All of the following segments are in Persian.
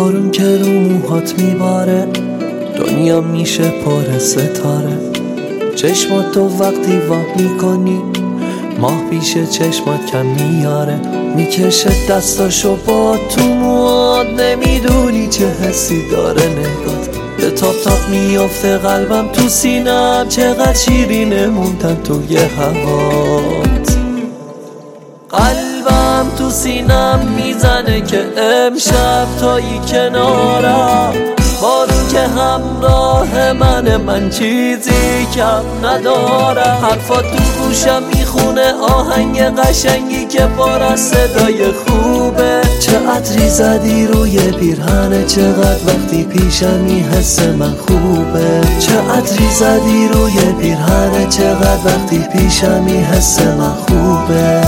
بارون که رو موهات میباره، دنیا میشه پر ستاره. چشماتو وقتی وا میکنی، ماه پیش چشمات کم میاره. میکشه دستاشو با تو موات، نمیدونی چه حسی داره نگات. به تاپ تاپ میافته قلبم تو سینم، چقدر شیرینه موندن توی هوات. قلبم تو سینم میزنه که امشب تایی کنارم. بارون که همراه من چیزی کم ندارم. حرفات تو گوشم میخونه آهنگ قشنگی که پر از صدای خوبه. چه عطری زدی روی پیرهنه، چقدر وقتی پیشمی حس من خوبه. چه عطری زدی روی پیرهنه، چقدر وقتی پیشمی حس من خوبه.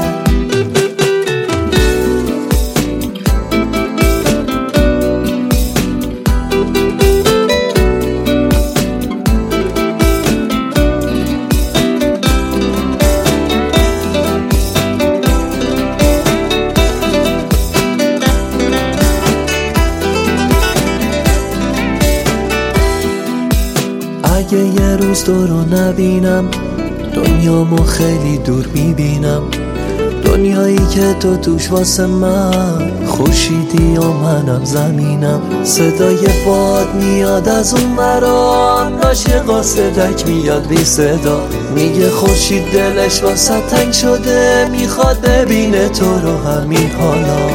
اگه یه روز تو رو نبینم، دنیامو خیلی دور میبینم. دنیایی که تو توش واسه من خورشیدی و منم زمینم. صدای باد میاد از اون مرام، عاشقا صدک میاد بی صدا. میگه خورشید دلش واسه تنگ شده، میخواد ببینه تو رو همین حالا.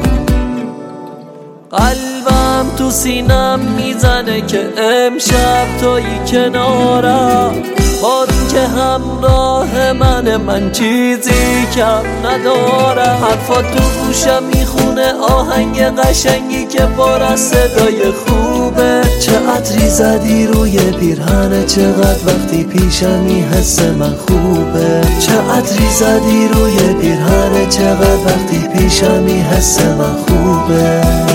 قلبم تو سینم میزنه که امشب توی کنارم. بارون که همراه من چیزی کم ندارم. حرفات تو گوشم میخونه آهنگ قشنگی که پر از صدای خوبه. چه عطری زدی روی پیرهنه، چقدر وقتی پیشمی حس من خوبه. چه عطری زدی روی پیرهنه، چقدر وقتی پیشمی حس من خوبه.